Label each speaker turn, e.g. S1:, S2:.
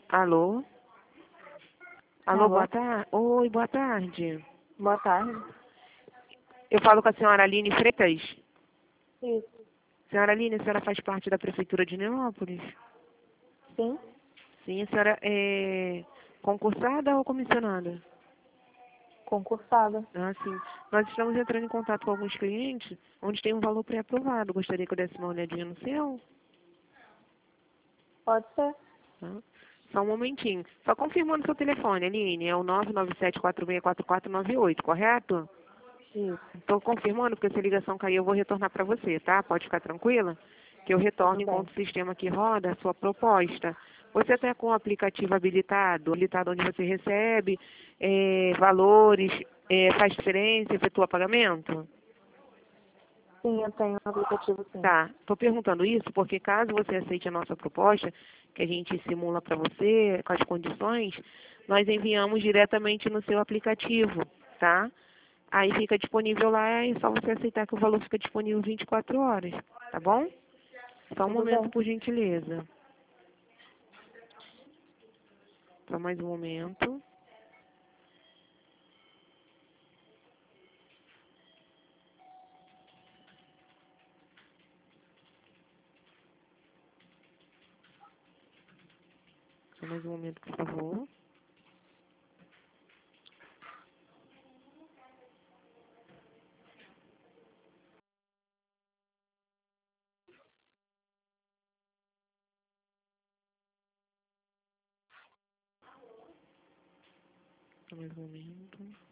S1: Alô? Alô,
S2: Alô?
S1: boa tarde. Oi, boa tarde.
S2: Boa tarde.
S1: Eu falo com a senhora Aline Freitas.
S2: Isso.
S1: Senhora Aline, a senhora faz parte da Prefeitura de Neópolis?
S2: Sim?
S1: Sim, a senhora é concursada ou comissionada?
S2: Concursada.
S1: Ah, sim. Nós estamos entrando em contato com alguns clientes onde tem um valor pré-aprovado. Gostaria que eu desse uma olhadinha no seu?
S2: Pode ser?
S1: Tá? Só um momentinho. Só confirmando seu telefone, Aline. É o 997464498, correto?
S2: Isso.
S1: Estou confirmando, porque se a ligação cair, eu vou retornar para você, tá? Pode ficar tranquila? Que eu retorno
S2: Tudo bem.
S1: enquanto o sistema aqui roda a sua proposta. Você está com o aplicativo habilitado onde você recebe valores, faz diferença, efetua pagamento?
S2: Sim, eu tenho um aplicativo, sim.
S1: Tá. Estou perguntando isso porque caso você aceite a nossa proposta, que a gente simula para você, com as condições, nós enviamos diretamente no seu aplicativo, tá? Aí fica disponível lá, é só você aceitar que o valor fica disponível 24 horas, tá bom? Só um
S2: Tudo
S1: momento,
S2: bem.
S1: por gentileza. Só mais um momento. Só mais um momento, por favor. Só mais um momento.